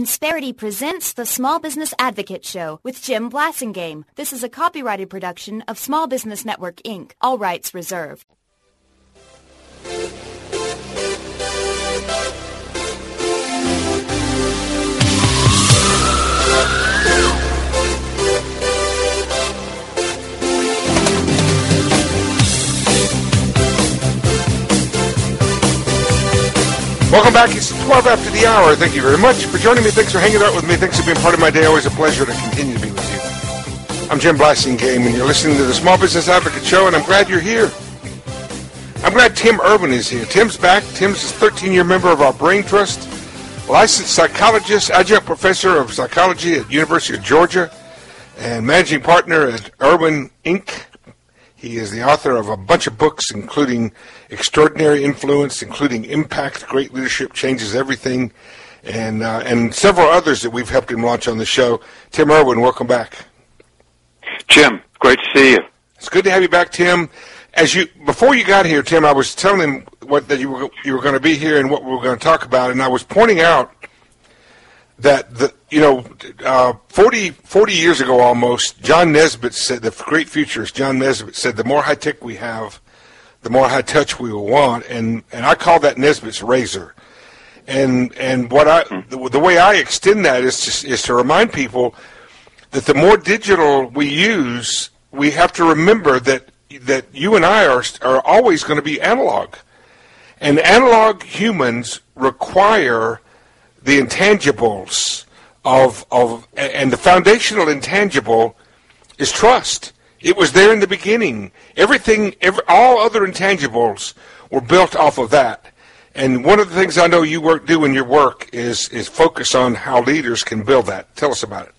Insperity presents the Small Business Advocate Show with Jim Blasingame. This is a copyrighted production of Small Business Network, Inc., all rights reserved. Welcome back. It's 12 after the hour. Thank you very much for joining me. Thanks for hanging out with me. Thanks for being part of my day. Always a pleasure to continue to be with you. I'm Jim Blasingame, and you're listening to the Small Business Advocate Show, and I'm glad you're here. I'm glad Tim Urban is here. Tim's back. Tim's a 13-year member of our Brain Trust, licensed psychologist, adjunct professor of psychology at University of Georgia, and managing partner at Urban Inc. He is the author of a bunch of books, including Extraordinary Influence, including Impact, Great Leadership Changes Everything, and several others that we've helped him launch on the show. Tim Urban, welcome back. Jim, great to see you. It's good to have you back, Tim. Before you got here, Tim, I was telling him that you were going to be here and what we were going to talk about, and I was pointing out that 40 years ago almost, John Nesbitt said, the great futurist John Nesbitt said, the more high tech we have, the more high touch we will want, and I call that Nesbitt's razor. And the way I extend that is to remind people that the more digital we use, we have to remember that you and I are always going to be analog, and analog humans require the intangibles and the foundational intangible is trust. It was there in the beginning. All other intangibles were built off of that. And one of the things I know you do in your work is focus on how leaders can build that. Tell us about it.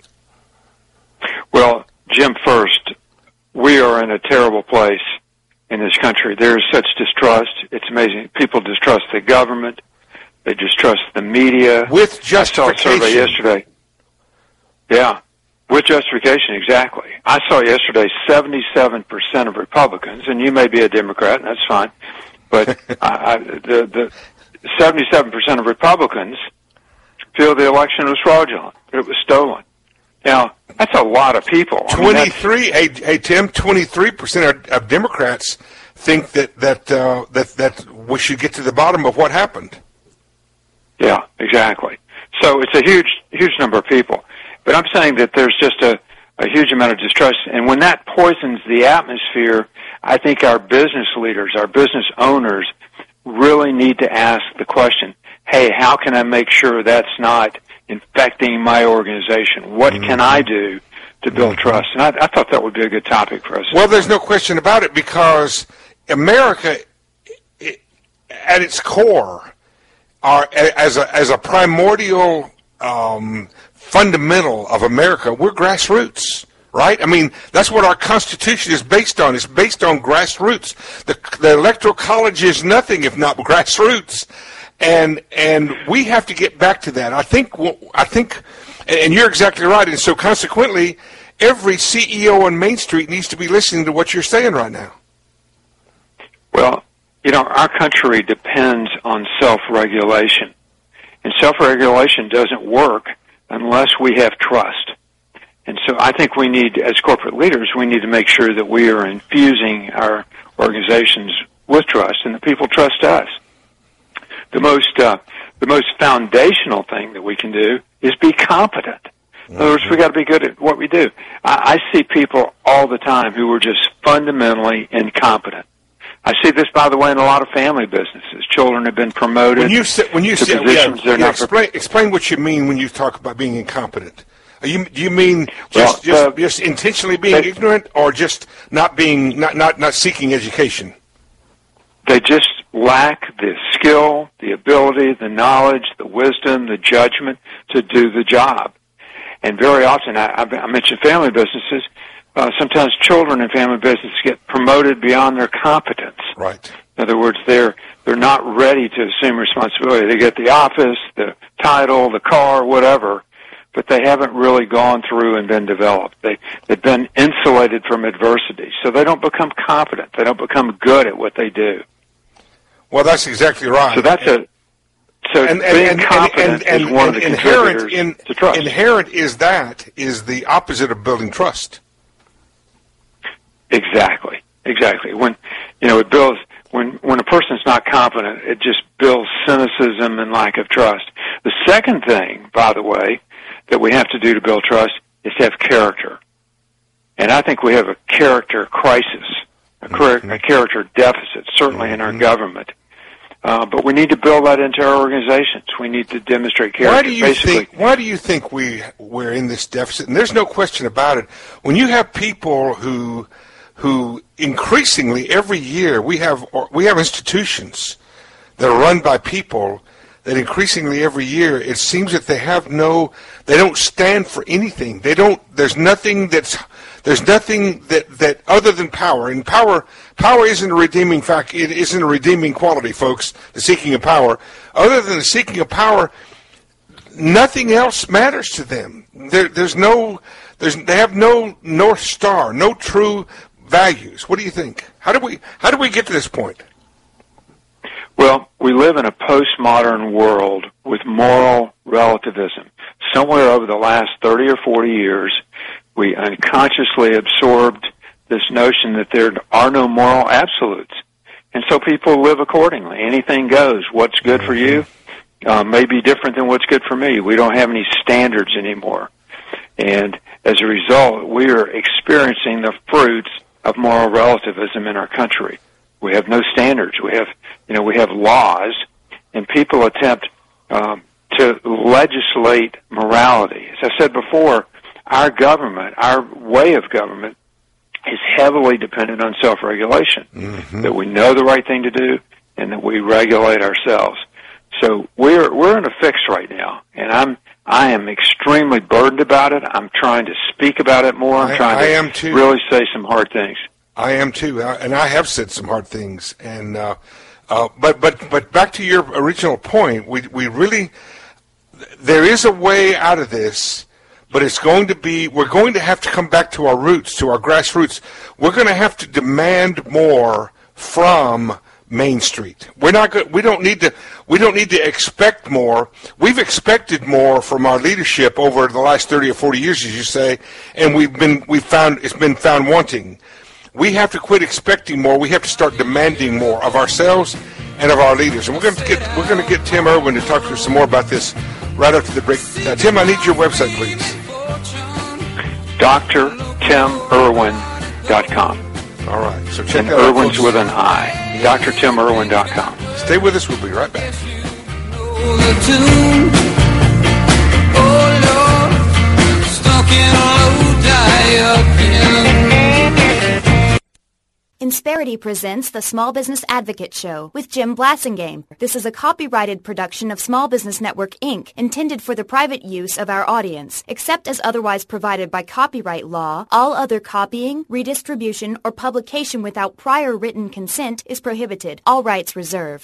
Well, Jim, first, we are in a terrible place in this country. There is such distrust. It's amazing. People distrust the government. They distrust the media. With justification. I saw a survey yesterday. Yeah, with justification, exactly. I saw yesterday 77% of Republicans, and you may be a Democrat, and that's fine, but the 77% of Republicans feel the election was fraudulent, that it was stolen. Now, that's a lot of people. 23, hey Tim, 23% of Democrats think that we should get to the bottom of what happened. Yeah, exactly. So it's a huge number of people. But I'm saying that there's just a huge amount of distrust. And when that poisons the atmosphere, I think our business leaders, our business owners really need to ask the question, hey, how can I make sure that's not infecting my organization? What can I do to build trust? And I thought that would be a good topic for us. Well, there's no question about it, because America, at its core, as a primordial fundamental of America, we're grassroots, right? I mean, that's what our Constitution is based on. It's based on grassroots. The Electoral College is nothing if not grassroots, and we have to get back to that. I think, and you're exactly right. And so, consequently, every CEO on Main Street needs to be listening to what you're saying right now. Well, our country depends on self-regulation, and self-regulation doesn't work unless we have trust. And so I think we need, as corporate leaders, we need to make sure that we are infusing our organizations with trust and that people trust us. The most foundational thing that we can do is be competent. In other words, we got to be good at what we do. I see people all the time who are just fundamentally incompetent. I see this, by the way, in a lot of family businesses. Children have been promoted to positions they're not. Explain what you mean when you talk about being incompetent. Do you mean just intentionally being ignorant, or just not seeking education? They just lack the skill, the ability, the knowledge, the wisdom, the judgment to do the job. And very often, I mentioned family businesses. Sometimes children in family business get promoted beyond their competence. Right. In other words, they're not ready to assume responsibility. They get the office, the title, the car, whatever, but they haven't really gone through and been developed. They've been insulated from adversity, so they don't become competent. They don't become good at what they do. Well, that's exactly right. So so being confident is one of the contributors to trust. Inherent is the opposite of building trust. Exactly. When it builds when a person's not confident, it just builds cynicism and lack of trust. The second thing, by the way, that we have to do to build trust is to have character. And I think we have a character crisis, a character deficit, certainly in our government. But we need to build that into our organizations. We need to demonstrate character. Why do you think we're in this deficit? And there's no question about it. When you have people who increasingly every year we have institutions that are run by people that increasingly every year it seems that they don't stand for anything. There's nothing that other than power. And power isn't a redeeming fact. It isn't a redeeming quality, folks, the seeking of power. Other than the seeking of power, nothing else matters to them. They have no North Star, no true values. What do you think? How do we get to this point? Well, we live in a postmodern world with moral relativism. Somewhere over the last 30 or 40 years, we unconsciously absorbed this notion that there are no moral absolutes. And so people live accordingly. Anything goes. What's good for you may be different than what's good for me. We don't have any standards anymore. And as a result, we are experiencing the fruits of moral relativism in our country. We have no standards. We have laws, and people attempt to legislate morality. As I said before, our government, our way of government, is heavily dependent on self-regulation. That we know the right thing to do, and that we regulate ourselves. So we're in a fix right now, and I am extremely burdened about it. I'm trying to speak about it more. I'm trying to really say some hard things. I am too, and I have said some hard things. And but back to your original point, we really there is a way out of this, but we're going to have to come back to our roots, to our grassroots. We're going to have to demand more from Main Street. We don't need to expect more. We've expected more from our leadership over the last 30 or 40 years, as you say, and it's been found wanting. We have to quit expecting more. We have to start demanding more of ourselves and of our leaders. And we're going to get Tim Irwin to talk to us some more about this right after the break. Tim, I need your website, please. drtimirwin.com. All right. So check that out. Irwin's with an I. drtimirwin.com. Stay with us. We'll be right back. Insperity presents the Small Business Advocate Show with Jim Blasingame. This is a copyrighted production of Small Business Network, Inc., intended for the private use of our audience. Except as otherwise provided by copyright law, all other copying, redistribution, or publication without prior written consent is prohibited. All rights reserved.